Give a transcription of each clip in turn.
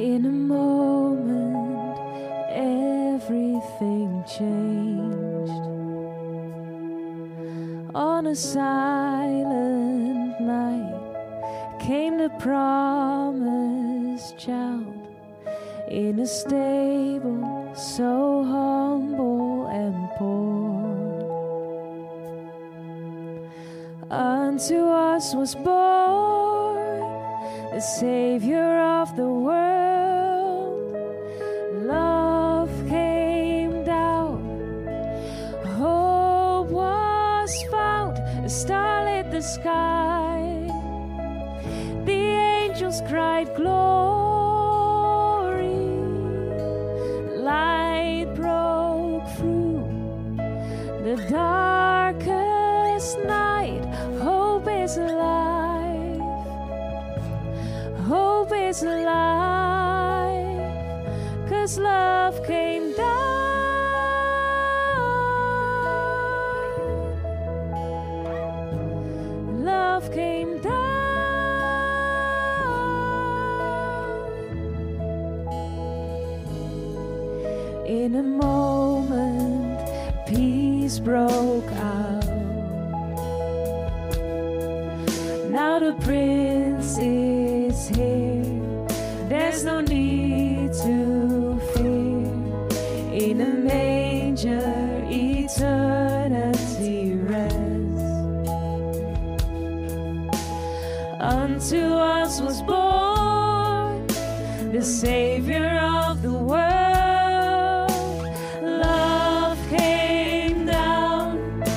In a moment, everything changed. On a silent night came the promised child in a stable so humble and poor. Unto us was born the Savior of the world. Love came down, hope was found, a star lit the sky. The angels cried glory, light broke through the darkest night. Hope is alive, hope is alive, 'cause love came down. Love came down. In a moment, peace broke out. Now the Prince is here, there's no need to fear. In a manger, eternity rests. Unto us was born the Savior of the world. Love came down,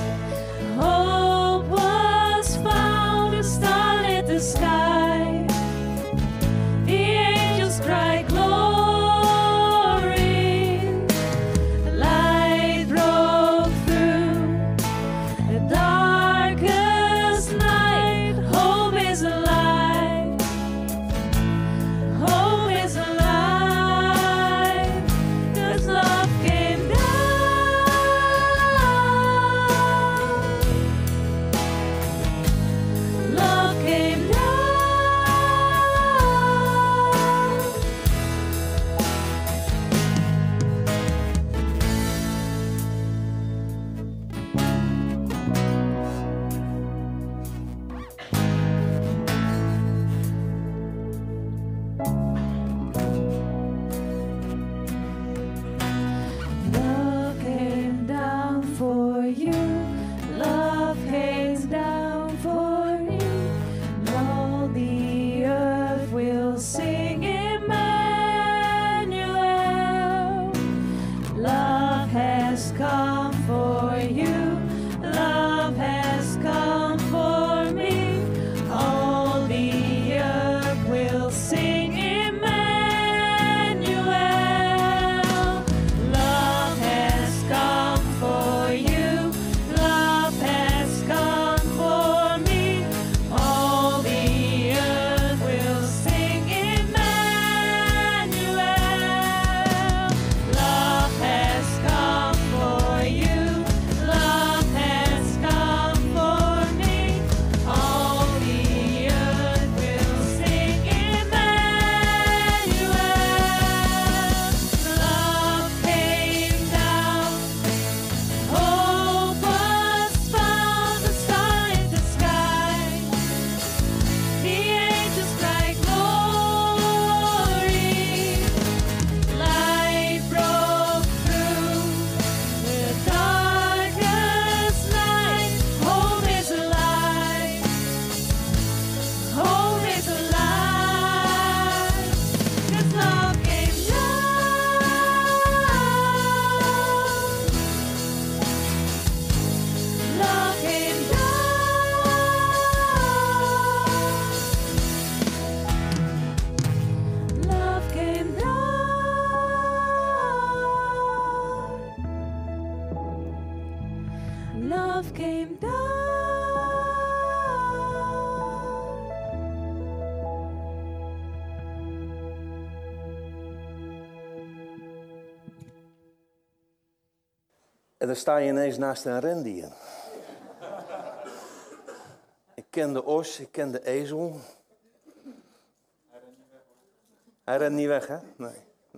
hope was found, a star lit the sky. The angels cried glory, the light broke through the darkest night. Hope is alive, hope is alive, 'cause love came down. Love came down. Love came down for you, love came down for me. All the earth will sing Emmanuel. Love has come for you, love has come for me. All the earth will sing Emmanuel. Love has come for you, love has come for me. All the earth will sing Emmanuel. Love has come for you, love has come for me. All the earth will sing Emmanuel. Love came down, hope was found, the star in the sky. The angels cried glory, light broke through the darkest night. Hope is alive, hope is alive, 'cause love came down. Love came down. Love came down. Love came down. En dan sta je ineens naast een rendier. Ik ken de os, ik ken de ezel. Hij rent niet weg, hè? Nee.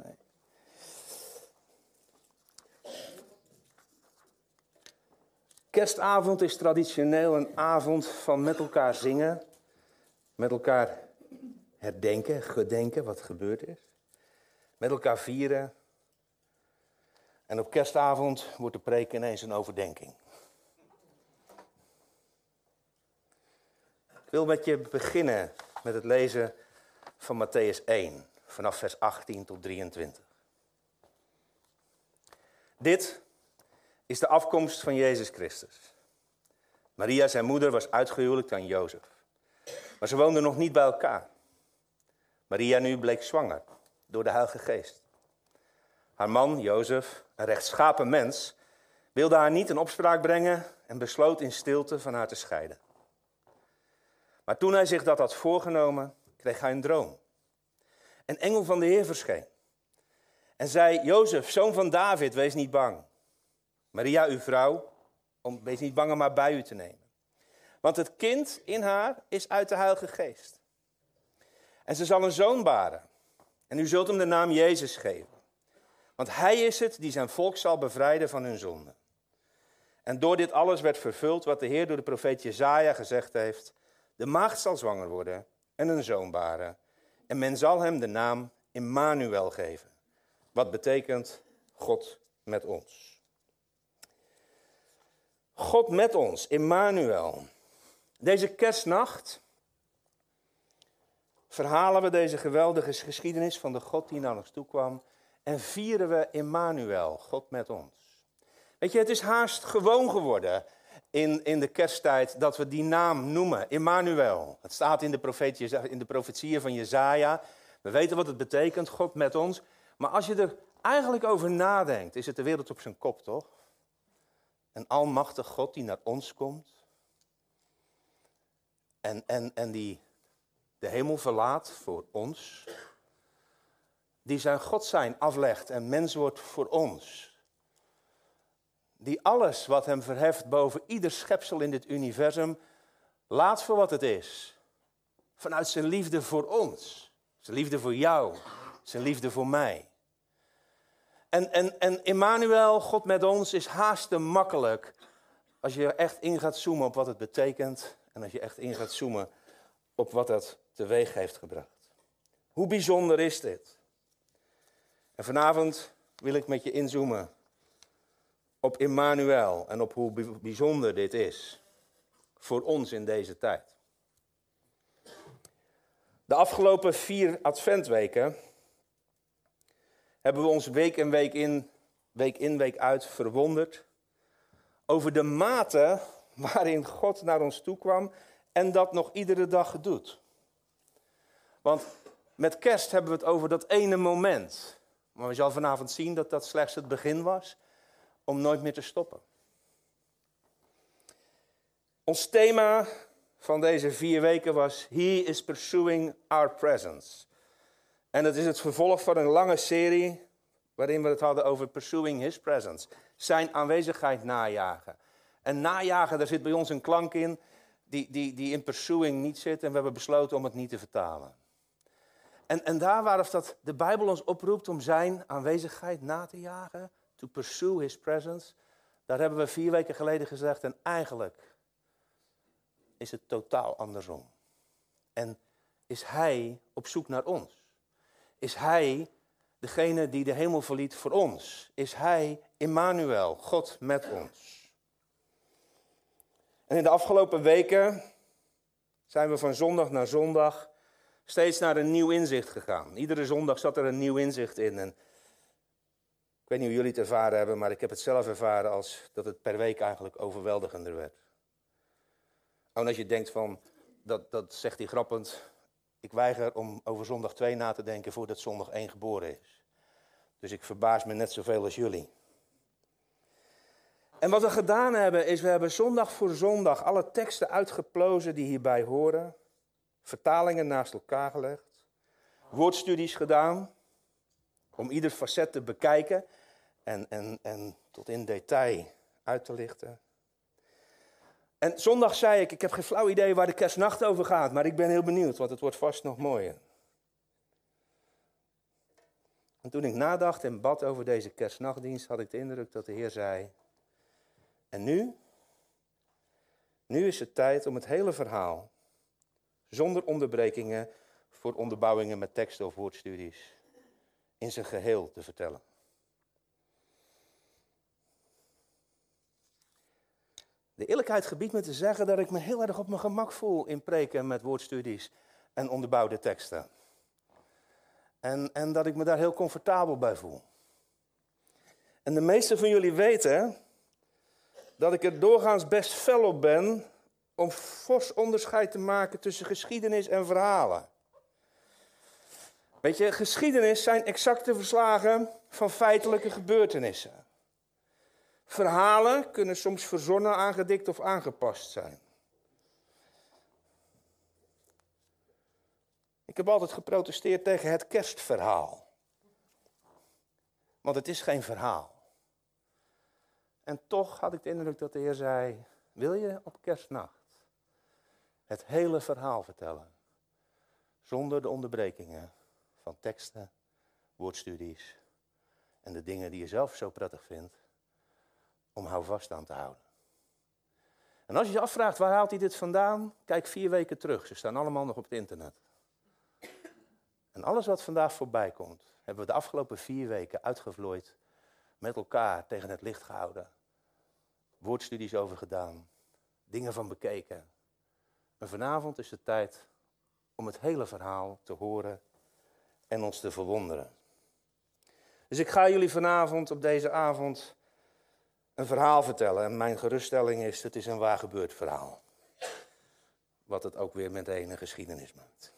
Kerstavond is traditioneel een avond van met elkaar zingen. Met elkaar herdenken, gedenken wat gebeurd is. Met elkaar vieren. En op kerstavond wordt de preek ineens een overdenking. Ik wil met je beginnen met het lezen van Mattheüs 1, vanaf vers 18 tot 23. Dit is de afkomst van Jezus Christus. Maria, zijn moeder, was uitgehuwelijkd aan Jozef. Maar ze woonden nog niet bij elkaar. Maria nu bleek zwanger door de Heilige Geest. Haar man, Jozef, een rechtschapen mens, wilde haar niet in opspraak brengen en besloot in stilte van haar te scheiden. Maar toen hij zich dat had voorgenomen, kreeg hij een droom. Een engel van de Heer verscheen en zei: Jozef, zoon van David, wees niet bang. Maria, uw vrouw, wees niet bang om haar bij u te nemen. Want het kind in haar is uit de Heilige Geest. En ze zal een zoon baren. En u zult hem de naam Jezus geven. Want hij is het die zijn volk zal bevrijden van hun zonden. En door dit alles werd vervuld wat de Heer door de profeet Jesaja gezegd heeft: de maagd zal zwanger worden en een zoon baren. En men zal hem de naam Immanuel geven. Wat betekent God met ons. God met ons, Immanuel. Deze kerstnacht verhalen we deze geweldige geschiedenis van de God die naar ons toe kwam. En vieren we Immanuel, God met ons. Weet je, het is haast gewoon geworden in de kersttijd dat we die naam noemen, Immanuel. Het staat in de profetieën van Jesaja. We weten wat het betekent, God met ons. Maar als je er eigenlijk over nadenkt, is het de wereld op zijn kop, toch? Een almachtig God die naar ons komt. En die de hemel verlaat voor ons. Die zijn God zijn aflegt en mens wordt voor ons. Die alles wat hem verheft boven ieder schepsel in dit universum laat voor wat het is. Vanuit zijn liefde voor ons. Zijn liefde voor jou. Zijn liefde voor mij. En Immanuel, God met ons, is haast te makkelijk als je echt in gaat zoomen op wat het betekent. En als je echt in gaat zoomen op wat dat teweeg heeft gebracht. Hoe bijzonder is dit? En vanavond wil ik met je inzoomen op Immanuel en op hoe bijzonder dit is voor ons in deze tijd. De afgelopen 4 adventweken hebben we ons week in, week uit verwonderd over de mate waarin God naar ons toe kwam en dat nog iedere dag doet. Want met kerst hebben we het over dat ene moment. Maar we zal vanavond zien dat dat slechts het begin was om nooit meer te stoppen. Ons thema van deze 4 weken was He is pursuing our presence. En dat is het vervolg van een lange serie waarin we het hadden over pursuing his presence. Zijn aanwezigheid najagen. En najagen, daar zit bij ons een klank in die in pursuing niet zit en we hebben besloten om het niet te vertalen. En daar waar dat de Bijbel ons oproept om zijn aanwezigheid na te jagen, to pursue his presence, daar hebben we 4 weken geleden gezegd en eigenlijk is het totaal andersom. En is hij op zoek naar ons? Is hij degene die de hemel verliet voor ons? Is hij Immanuel, God met ons? En in de afgelopen weken zijn we van zondag naar zondag steeds naar een nieuw inzicht gegaan. Iedere zondag zat er een nieuw inzicht in. En ik weet niet hoe jullie het ervaren hebben, maar ik heb het zelf ervaren als dat het per week eigenlijk overweldigender werd. En als je denkt van, dat zegt hij grappend, ik weiger om over zondag 2 na te denken voordat zondag 1 geboren is. Dus ik verbaas me net zoveel als jullie. En wat we gedaan hebben, is we hebben zondag voor zondag alle teksten uitgeplozen die hierbij horen. Vertalingen naast elkaar gelegd. Woordstudies gedaan. Om ieder facet te bekijken. En tot in detail uit te lichten. En zondag zei ik heb geen flauw idee waar de kerstnacht over gaat. Maar ik ben heel benieuwd, want het wordt vast nog mooier. En toen ik nadacht en bad over deze kerstnachtdienst, had ik de indruk dat de Heer zei: en nu? Nu is het tijd om het hele verhaal, zonder onderbrekingen voor onderbouwingen met teksten of woordstudies, in zijn geheel te vertellen. De eerlijkheid gebiedt me te zeggen dat ik me heel erg op mijn gemak voel in preken met woordstudies en onderbouwde teksten. En dat ik me daar heel comfortabel bij voel. En de meesten van jullie weten dat ik er doorgaans best fel op ben om fors onderscheid te maken tussen geschiedenis en verhalen. Weet je, geschiedenis zijn exacte verslagen van feitelijke gebeurtenissen. Verhalen kunnen soms verzonnen, aangedikt of aangepast zijn. Ik heb altijd geprotesteerd tegen het kerstverhaal. Want het is geen verhaal. En toch had ik de indruk dat de Heer zei: wil je op kerstnacht het hele verhaal vertellen? Zonder de onderbrekingen van teksten, woordstudies en de dingen die je zelf zo prettig vindt om houvast aan te houden. En als je je afvraagt waar haalt hij dit vandaan, kijk 4 weken terug. Ze staan allemaal nog op het internet. En alles wat vandaag voorbij komt, hebben we de afgelopen 4 weken uitgevlooid, met elkaar tegen het licht gehouden, woordstudies over gedaan, dingen van bekeken. En vanavond is het tijd om het hele verhaal te horen en ons te verwonderen. Dus ik ga jullie vanavond op deze avond een verhaal vertellen. En mijn geruststelling is, het is een waar gebeurd verhaal. Wat het ook weer meteen een geschiedenis maakt.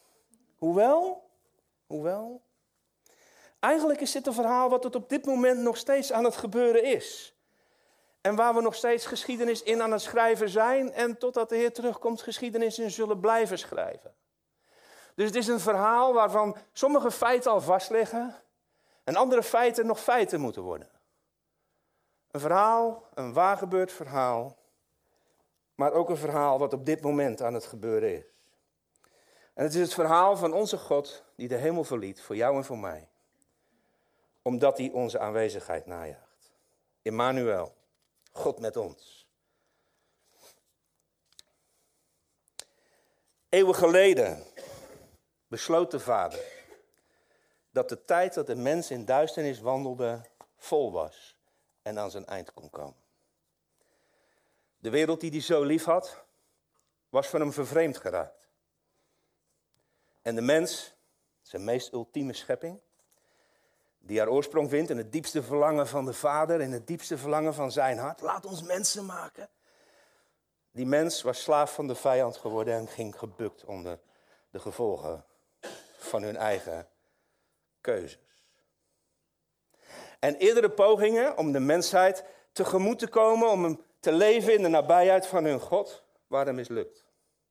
Hoewel, eigenlijk is dit een verhaal wat tot op dit moment nog steeds aan het gebeuren is. En waar we nog steeds geschiedenis in aan het schrijven zijn. En totdat de Heer terugkomt, geschiedenis in zullen blijven schrijven. Dus het is een verhaal waarvan sommige feiten al vast liggen. En andere feiten nog feiten moeten worden. Een verhaal, een waar gebeurd verhaal. Maar ook een verhaal wat op dit moment aan het gebeuren is. En het is het verhaal van onze God die de hemel verliet voor jou en voor mij. Omdat hij onze aanwezigheid najaagt. Immanuel, God met ons. Eeuwen geleden besloot de Vader dat de tijd dat de mens in duisternis wandelde vol was en aan zijn eind kon komen. De wereld die hij zo lief had, was van hem vervreemd geraakt. En de mens, zijn meest ultieme schepping, die haar oorsprong vindt in het diepste verlangen van de Vader, in het diepste verlangen van zijn hart, laat ons mensen maken. Die mens was slaaf van de vijand geworden en ging gebukt onder de gevolgen van hun eigen keuzes. En eerdere pogingen om de mensheid tegemoet te komen, om hem te leven in de nabijheid van hun God, waren mislukt.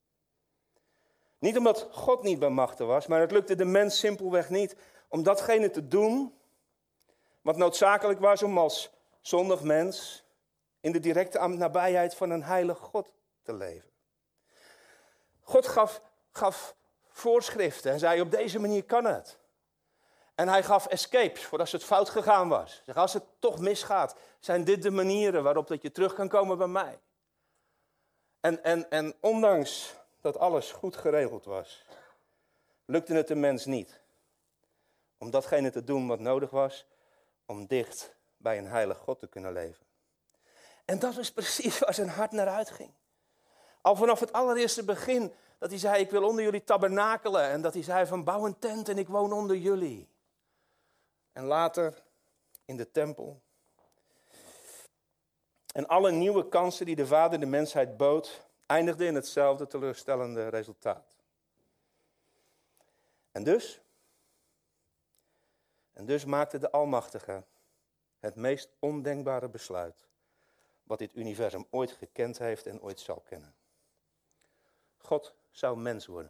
Niet omdat God niet bij machten was, maar het lukte de mens simpelweg niet om datgene te doen wat noodzakelijk was om als zondig mens in de directe nabijheid van een heilig God te leven. God gaf voorschriften en zei: op deze manier kan het. En hij gaf escapes voor als het fout gegaan was. Zeg, als het toch misgaat, zijn dit de manieren waarop dat je terug kan komen bij mij. En ondanks dat alles goed geregeld was, lukte het de mens niet om datgene te doen wat nodig was om dicht bij een heilig God te kunnen leven. En dat is precies waar zijn hart naar uitging. Al vanaf het allereerste begin dat hij zei: ik wil onder jullie tabernakelen. En dat hij zei van: bouw een tent en ik woon onder jullie. En later in de tempel. En alle nieuwe kansen die de Vader de mensheid bood, eindigden in hetzelfde teleurstellende resultaat. En dus maakte de Almachtige het meest ondenkbare besluit wat dit universum ooit gekend heeft en ooit zal kennen. God zou mens worden.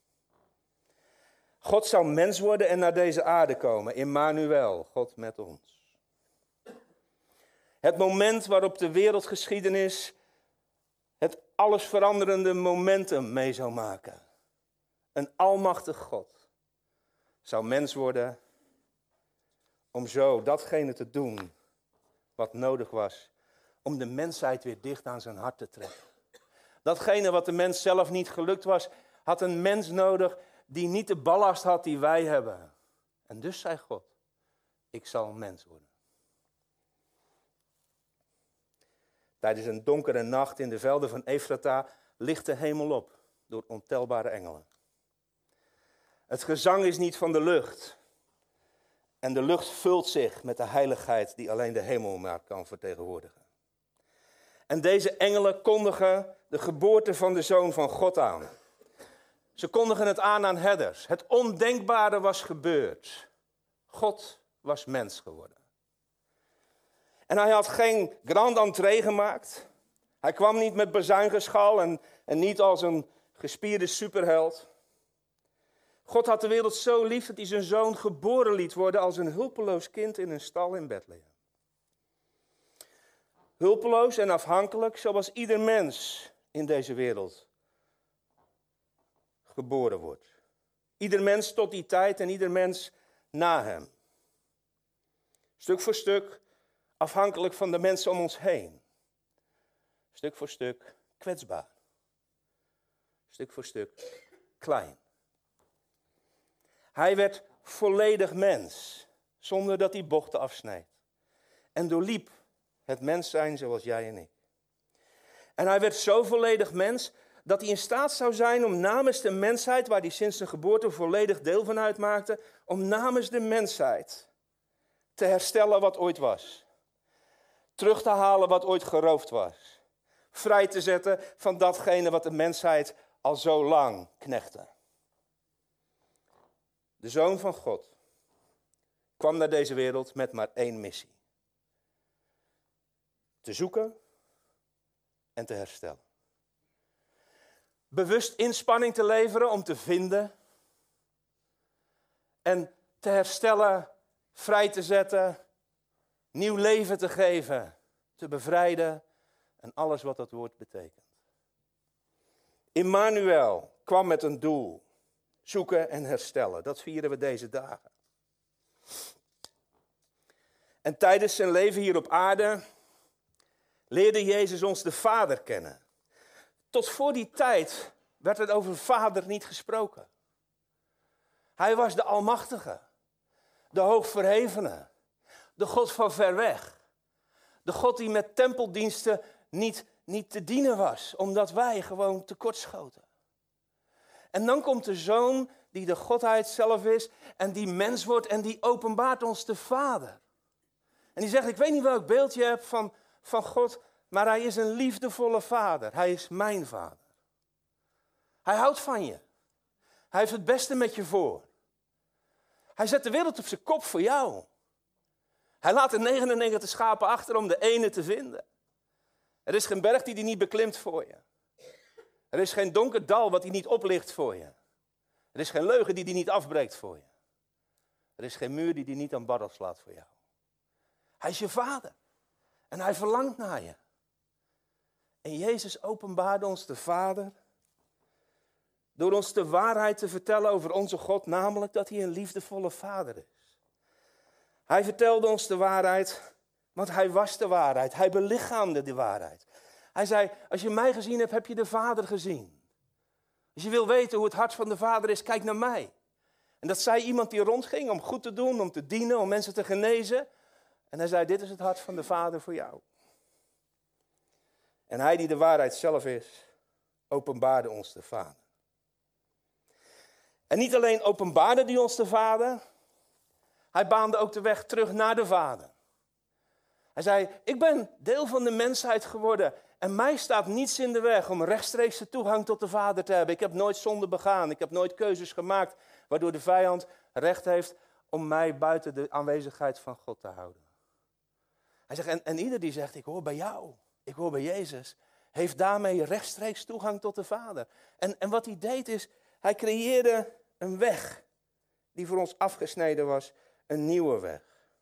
God zou mens worden en naar deze aarde komen. Immanuel, God met ons. Het moment waarop de wereldgeschiedenis het allesveranderende momentum mee zou maken. Een almachtig God zou mens worden om zo datgene te doen wat nodig was om de mensheid weer dicht aan zijn hart te trekken. Datgene wat de mens zelf niet gelukt was, had een mens nodig die niet de ballast had die wij hebben. En dus zei God, ik zal een mens worden. Tijdens een donkere nacht in de velden van Efrata licht de hemel op door ontelbare engelen. Het gezang is niet van de lucht. En de lucht vult zich met de heiligheid die alleen de hemel maar kan vertegenwoordigen. En deze engelen kondigen de geboorte van de Zoon van God aan. Ze kondigen het aan herders. Het ondenkbare was gebeurd. God was mens geworden. En hij had geen grand entree gemaakt. Hij kwam niet met bazuingeschal en niet als een gespierde superheld. God had de wereld zo lief dat hij zijn zoon geboren liet worden als een hulpeloos kind in een stal in Bethlehem. Hulpeloos en afhankelijk zoals ieder mens in deze wereld geboren wordt. Ieder mens tot die tijd en ieder mens na hem. Stuk voor stuk afhankelijk van de mensen om ons heen. Stuk voor stuk kwetsbaar. Stuk voor stuk klein. Hij werd volledig mens, zonder dat hij bochten afsneed. En doorliep het mens zijn zoals jij en ik. En hij werd zo volledig mens dat hij in staat zou zijn om namens de mensheid, waar hij sinds zijn geboorte volledig deel van uitmaakte, om namens de mensheid te herstellen wat ooit was. Terug te halen wat ooit geroofd was. Vrij te zetten van datgene wat de mensheid al zo lang knechtte. De Zoon van God kwam naar deze wereld met maar één missie. Te zoeken en te herstellen. Bewust inspanning te leveren om te vinden. En te herstellen, vrij te zetten, nieuw leven te geven, te bevrijden en alles wat dat woord betekent. Immanuel kwam met een doel. Zoeken en herstellen. Dat vieren we deze dagen. En tijdens zijn leven hier op aarde leerde Jezus ons de Vader kennen. Tot voor die tijd werd er over Vader niet gesproken. Hij was de Almachtige, de Hoogverhevene, de God van ver weg. De God die met tempeldiensten niet te dienen was, omdat wij gewoon tekortschoten. En dan komt de Zoon die de Godheid zelf is en die mens wordt en die openbaart ons de Vader. En die zegt, ik weet niet welk beeld je hebt van God, maar hij is een liefdevolle Vader. Hij is mijn Vader. Hij houdt van je. Hij heeft het beste met je voor. Hij zet de wereld op zijn kop voor jou. Hij laat de 99 schapen achter om de ene te vinden. Er is geen berg die hij niet beklimt voor je. Er is geen donker dal wat hij niet oplicht voor je. Er is geen leugen die hij niet afbreekt voor je. Er is geen muur die hij niet aan barrel slaat voor jou. Hij is je Vader. En hij verlangt naar je. En Jezus openbaarde ons de Vader door ons de waarheid te vertellen over onze God, namelijk dat hij een liefdevolle Vader is. Hij vertelde ons de waarheid, want hij was de waarheid. Hij belichaamde de waarheid. Hij zei, als je mij gezien hebt, heb je de Vader gezien. Als je wil weten hoe het hart van de Vader is, kijk naar mij. En dat zei iemand die rondging om goed te doen, om te dienen, om mensen te genezen. En hij zei, dit is het hart van de Vader voor jou. En hij die de waarheid zelf is, openbaarde ons de Vader. En niet alleen openbaarde hij ons de Vader, hij baande ook de weg terug naar de Vader. Hij zei, ik ben deel van de mensheid geworden en mij staat niets in de weg om rechtstreeks de toegang tot de Vader te hebben. Ik heb nooit zonde begaan, ik heb nooit keuzes gemaakt waardoor de vijand recht heeft om mij buiten de aanwezigheid van God te houden. Hij zegt, en ieder die zegt, ik hoor bij jou, ik hoor bij Jezus, heeft daarmee rechtstreeks toegang tot de Vader. En wat hij deed is, hij creëerde een weg die voor ons afgesneden was, een nieuwe weg.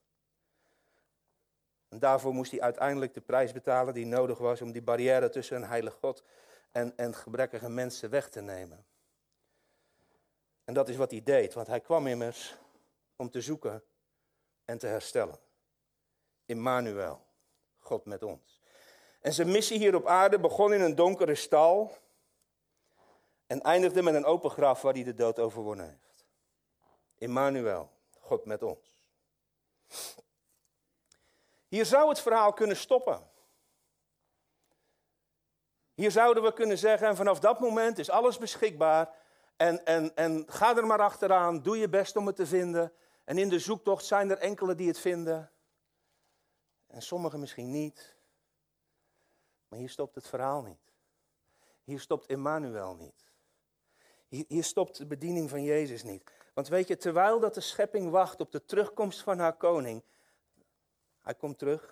En daarvoor moest hij uiteindelijk de prijs betalen die nodig was om die barrière tussen een heilig God en gebrekkige mensen weg te nemen. En dat is wat hij deed, want hij kwam immers om te zoeken en te herstellen. Immanuel, God met ons. En zijn missie hier op aarde begon in een donkere stal en eindigde met een open graf waar hij de dood overwonnen heeft. Immanuel, God met ons. Hier zou het verhaal kunnen stoppen. Hier zouden we kunnen zeggen, en vanaf dat moment is alles beschikbaar. En ga er maar achteraan, doe je best om het te vinden. En in de zoektocht zijn er enkele die het vinden. En sommigen misschien niet. Maar hier stopt het verhaal niet. Hier stopt Immanuel niet. Hier stopt de bediening van Jezus niet. Want weet je, terwijl dat de schepping wacht op de terugkomst van haar koning. Hij komt terug.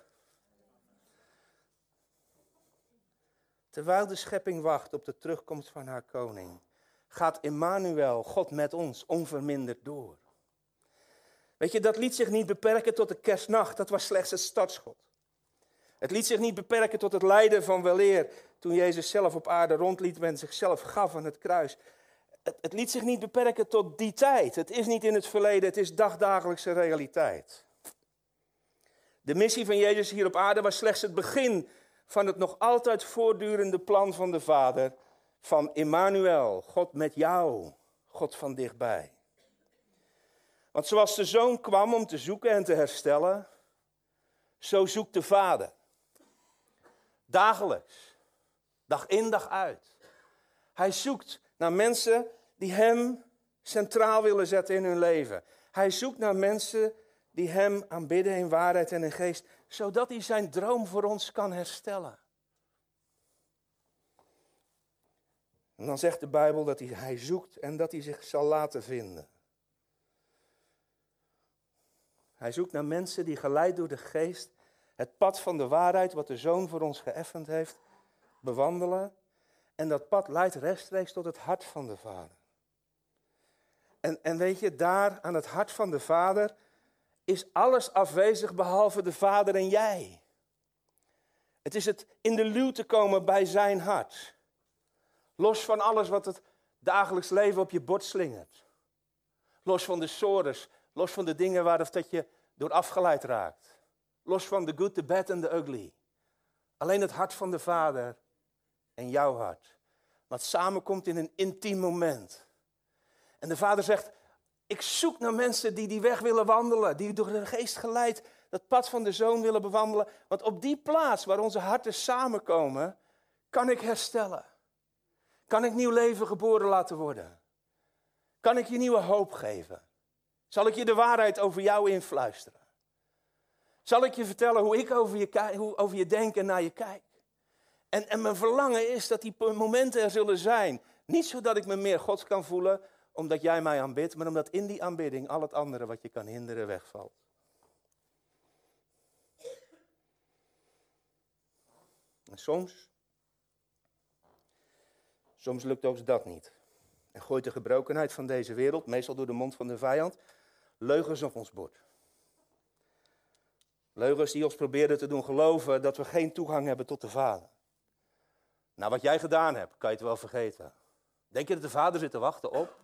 Terwijl de schepping wacht op de terugkomst van haar koning, gaat Immanuel, God met ons, onverminderd door. Weet je, dat liet zich niet beperken tot de kerstnacht, dat was slechts het startschot. Het liet zich niet beperken tot het lijden van weleer, toen Jezus zelf op aarde rondliep en zichzelf gaf aan het kruis. Het liet zich niet beperken tot die tijd. Het is niet in het verleden, het is dagdagelijkse realiteit. De missie van Jezus hier op aarde was slechts het begin van het nog altijd voortdurende plan van de Vader, van Immanuel, God met jou, God van dichtbij. Want zoals de Zoon kwam om te zoeken en te herstellen, zo zoekt de Vader. Dagelijks, dag in dag uit. Hij zoekt naar mensen die hem centraal willen zetten in hun leven. Hij zoekt naar mensen die hem aanbidden in waarheid en in geest, zodat hij zijn droom voor ons kan herstellen. En dan zegt de Bijbel dat hij zoekt en dat hij zich zal laten vinden. Hij zoekt naar mensen die geleid door de geest het pad van de waarheid, wat de Zoon voor ons geëffend heeft, bewandelen. En dat pad leidt rechtstreeks tot het hart van de Vader. En weet je, daar aan het hart van de Vader is alles afwezig behalve de Vader en jij. Het is het in de luwte komen bij zijn hart. Los van alles wat het dagelijks leven op je bord slingert. Los van de sores, los van de dingen waar dat je door afgeleid raakt. Los van de good, the bad en the ugly. Alleen het hart van de Vader en jouw hart. Wat samenkomt in een intiem moment. En de Vader zegt, ik zoek naar mensen die die weg willen wandelen. Die door de geest geleid dat pad van de Zoon willen bewandelen. Want op die plaats waar onze harten samenkomen, kan ik herstellen. Kan ik nieuw leven geboren laten worden. Kan ik je nieuwe hoop geven. Zal ik je de waarheid over jou influisteren. Zal ik je vertellen hoe ik over je denk en naar je kijk. En mijn verlangen is dat die momenten er zullen zijn. Niet zodat ik me meer Gods kan voelen, omdat jij mij aanbidt, maar omdat in die aanbidding al het andere wat je kan hinderen wegvalt. En soms lukt ook dat niet. En gooit de gebrokenheid van deze wereld, meestal door de mond van de vijand, leugens op ons bord. Leugens die ons proberen te doen geloven dat we geen toegang hebben tot de Vader. Nou, wat jij gedaan hebt, kan je het wel vergeten. Denk je dat de Vader zit te wachten op?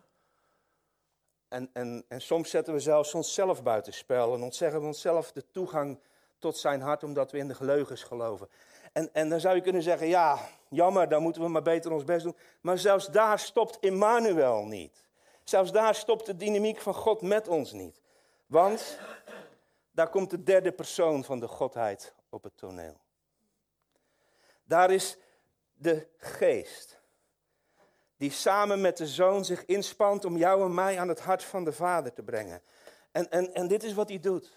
En soms zetten we zelfs onszelf buitenspel en ontzeggen we onszelf de toegang tot zijn hart omdat we in de leugens geloven. En dan zou je kunnen zeggen, ja, jammer, dan moeten we maar beter ons best doen. Maar zelfs daar stopt Immanuel niet. Zelfs daar stopt de dynamiek van God met ons niet. Want daar komt de derde persoon van de Godheid op het toneel. Daar is de Geest, die samen met de Zoon zich inspant om jou en mij aan het hart van de Vader te brengen. En dit is wat hij doet.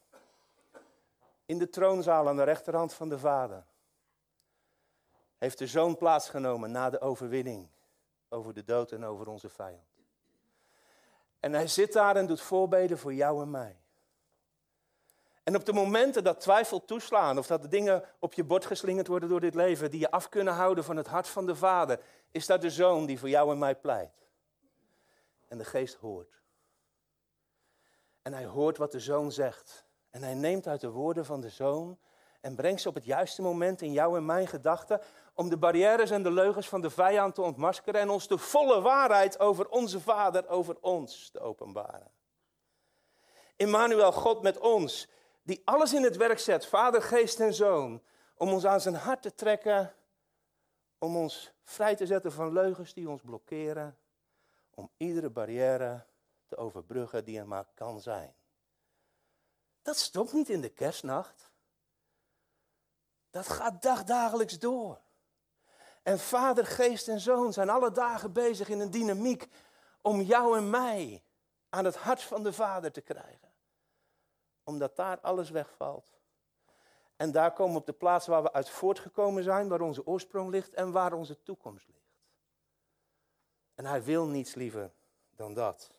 In de troonzaal aan de rechterhand van de Vader heeft de Zoon plaatsgenomen na de overwinning over de dood en over onze vijand. En hij zit daar en doet voorbeden voor jou en mij. En op de momenten dat twijfel toeslaan of dat de dingen op je bord geslingerd worden door dit leven die je af kunnen houden van het hart van de Vader, is dat de Zoon die voor jou en mij pleit. En de Geest hoort. En hij hoort wat de Zoon zegt. En hij neemt uit de woorden van de Zoon en brengt ze op het juiste moment in jou en mijn gedachten om de barrières en de leugens van de vijand te ontmaskeren en ons de volle waarheid over onze Vader, over ons te openbaren. Immanuel, God met ons, die alles in het werk zet, Vader, Geest en Zoon, om ons aan zijn hart te trekken, om ons vrij te zetten van leugens die ons blokkeren, om iedere barrière te overbruggen die er maar kan zijn. Dat stopt niet in de kerstnacht. Dat gaat dagdagelijks door. En Vader, Geest en Zoon zijn alle dagen bezig in een dynamiek om jou en mij aan het hart van de Vader te krijgen. Omdat daar alles wegvalt. En daar komen we op de plaats waar we uit voortgekomen zijn, waar onze oorsprong ligt en waar onze toekomst ligt. En hij wil niets liever dan dat.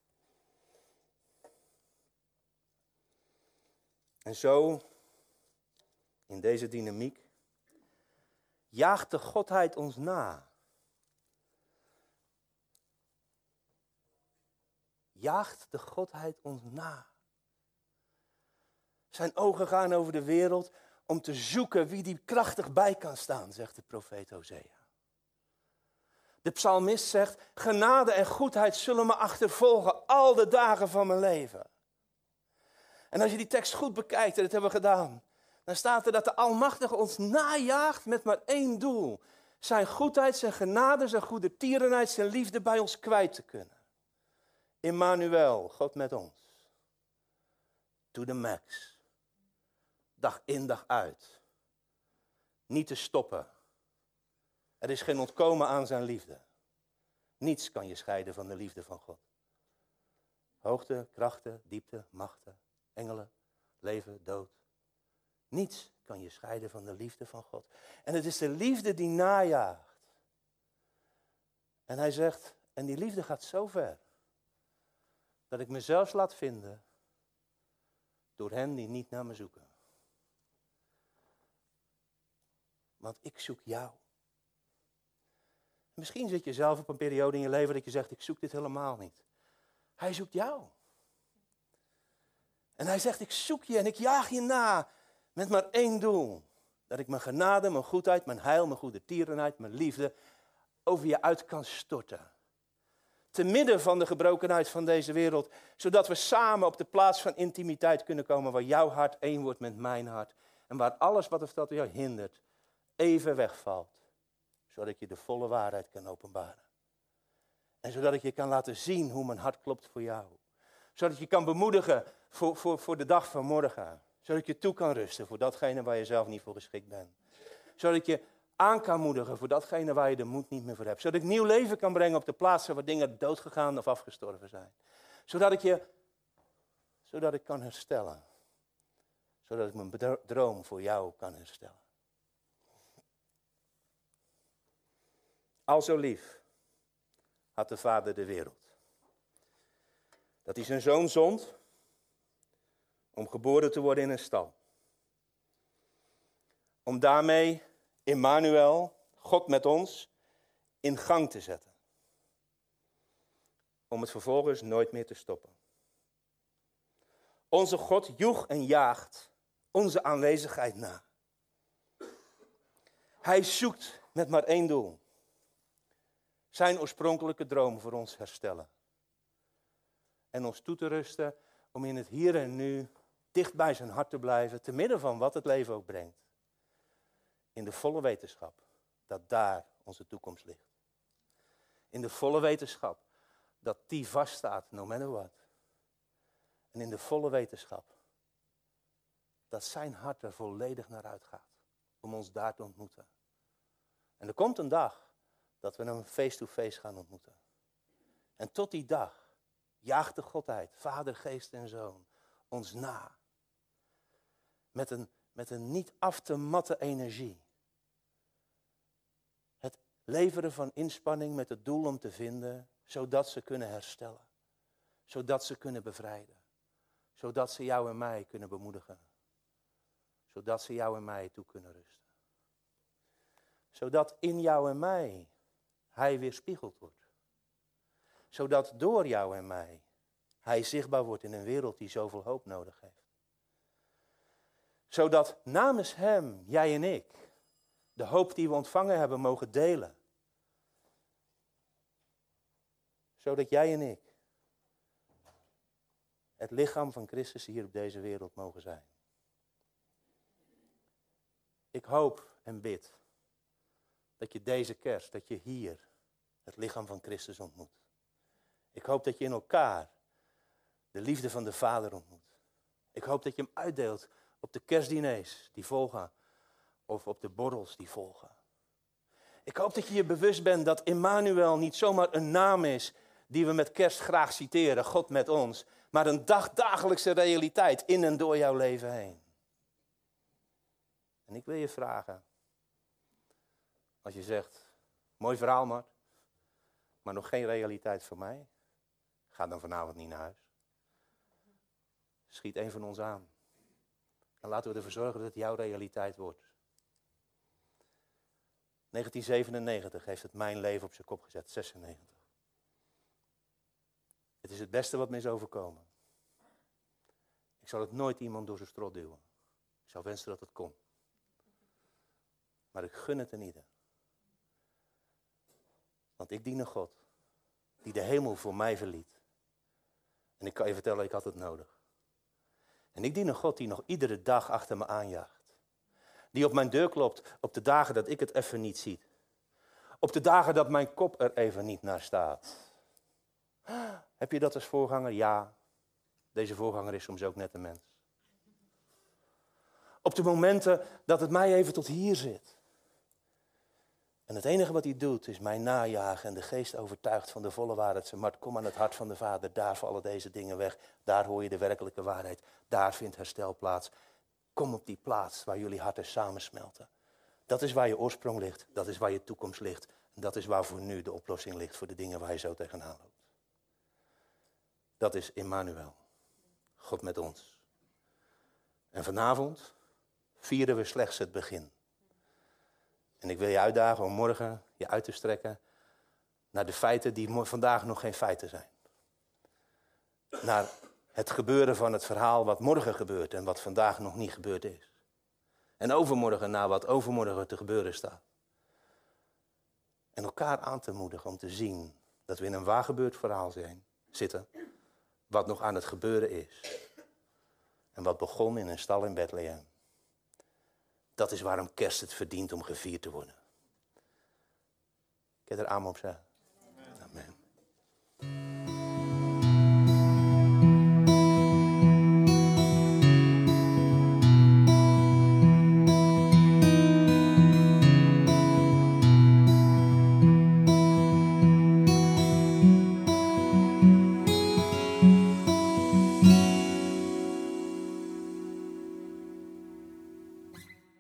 En zo, in deze dynamiek, jaagt de Godheid ons na. Jaagt de Godheid ons na. Zijn ogen gaan over de wereld om te zoeken wie die krachtig bij kan staan, zegt de profeet Hosea. De psalmist zegt, genade en goedheid zullen me achtervolgen al de dagen van mijn leven. En als je die tekst goed bekijkt, en dat hebben we gedaan, dan staat er dat de Almachtige ons najaagt met maar één doel. Zijn goedheid, zijn genade, zijn goedertierenheid, zijn liefde bij ons kwijt te kunnen. Immanuel, God met ons. To the max. Dag in, dag uit. Niet te stoppen. Er is geen ontkomen aan zijn liefde. Niets kan je scheiden van de liefde van God. Hoogte, krachten, diepte, machten, engelen, leven, dood. Niets kan je scheiden van de liefde van God. En het is de liefde die najaagt. En hij zegt, en die liefde gaat zo ver, dat ik mezelf laat vinden door hen die niet naar me zoeken. Want ik zoek jou. Misschien zit je zelf op een periode in je leven dat je zegt, ik zoek dit helemaal niet. Hij zoekt jou. En hij zegt, ik zoek je en ik jaag je na met maar één doel. Dat ik mijn genade, mijn goedheid, mijn heil, mijn goedertierenheid, mijn liefde over je uit kan storten. Te midden van de gebrokenheid van deze wereld. Zodat we samen op de plaats van intimiteit kunnen komen waar jouw hart één wordt met mijn hart. En waar alles wat of dat jou hindert even wegvalt. Zodat ik je de volle waarheid kan openbaren. En zodat ik je kan laten zien hoe mijn hart klopt voor jou. Zodat ik je kan bemoedigen voor de dag van morgen. Zodat ik je toe kan rusten voor datgene waar je zelf niet voor geschikt bent. Zodat ik je aan kan moedigen voor datgene waar je de moed niet meer voor hebt. Zodat ik nieuw leven kan brengen op de plaatsen waar dingen doodgegaan of afgestorven zijn. Zodat ik kan herstellen. Zodat ik mijn droom voor jou kan herstellen. Al zo lief had de Vader de wereld. Dat hij zijn zoon zond om geboren te worden in een stal. Om daarmee Immanuel, God met ons, in gang te zetten. Om het vervolgens nooit meer te stoppen. Onze God joeg en jaagt onze aanwezigheid na. Hij zoekt met maar één doel. Zijn oorspronkelijke droom voor ons herstellen. En ons toe te rusten om in het hier en nu dicht bij zijn hart te blijven, te midden van wat het leven ook brengt. In de volle wetenschap dat daar onze toekomst ligt. In de volle wetenschap dat die vaststaat, no matter what. En in de volle wetenschap dat zijn hart er volledig naar uitgaat om ons daar te ontmoeten. En er komt een dag dat we hem face-to-face gaan ontmoeten. En tot die dag jaagt de Godheid, Vader, Geest en Zoon, ons na. Met een niet af te matten energie. Het leveren van inspanning met het doel om te vinden, zodat ze kunnen herstellen. Zodat ze kunnen bevrijden. Zodat ze jou en mij kunnen bemoedigen. Zodat ze jou en mij toe kunnen rusten. Zodat in jou en mij hij weerspiegeld wordt. Zodat door jou en mij hij zichtbaar wordt in een wereld die zoveel hoop nodig heeft. Zodat namens hem, jij en ik, de hoop die we ontvangen hebben mogen delen. Zodat jij en ik het lichaam van Christus hier op deze wereld mogen zijn. Ik hoop en bid dat je deze kerst, dat je hier het lichaam van Christus ontmoet. Ik hoop dat je in elkaar de liefde van de Vader ontmoet. Ik hoop dat je hem uitdeelt op de kerstdiners die volgen of op de borrels die volgen. Ik hoop dat je je bewust bent dat Immanuel niet zomaar een naam is die we met kerst graag citeren, God met ons, maar een dagdagelijkse realiteit in en door jouw leven heen. En ik wil je vragen, als je zegt, mooi verhaal maar nog geen realiteit voor mij, ga dan vanavond niet naar huis. Schiet een van ons aan. En laten we ervoor zorgen dat het jouw realiteit wordt. 1997 heeft het mijn leven op zijn kop gezet, 96. Het is het beste wat me is overkomen. Ik zal het nooit iemand door zijn strot duwen. Ik zou wensen dat het kon. Maar ik gun het een ieder. Want ik dien een God die de hemel voor mij verliet. En ik kan je vertellen, ik had het nodig. En ik dien een God die nog iedere dag achter me aanjaagt. Die op mijn deur klopt op de dagen dat ik het even niet zie. Op de dagen dat mijn kop er even niet naar staat. Heb je dat als voorganger? Ja. Deze voorganger is soms ook net een mens. Op de momenten dat het mij even tot hier zit. En het enige wat hij doet is mij najagen en de geest overtuigt van de volle waarheid. Maar kom aan het hart van de Vader, daar vallen deze dingen weg. Daar hoor je de werkelijke waarheid. Daar vindt herstel plaats. Kom op die plaats waar jullie harten samensmelten. Dat is waar je oorsprong ligt. Dat is waar je toekomst ligt. En dat is waar voor nu de oplossing ligt voor de dingen waar je zo tegenaan loopt. Dat is Immanuel. God met ons. En vanavond vieren we slechts het begin. En ik wil je uitdagen om morgen je uit te strekken naar de feiten die vandaag nog geen feiten zijn. Naar het gebeuren van het verhaal wat morgen gebeurt en wat vandaag nog niet gebeurd is. En overmorgen naar wat overmorgen te gebeuren staat. En elkaar aan te moedigen om te zien dat we in een waargebeurd verhaal zitten. Wat nog aan het gebeuren is. En wat begon in een stal in Bethlehem. Dat is waarom kerst het verdient om gevierd te worden. Kun je er amen op zeggen?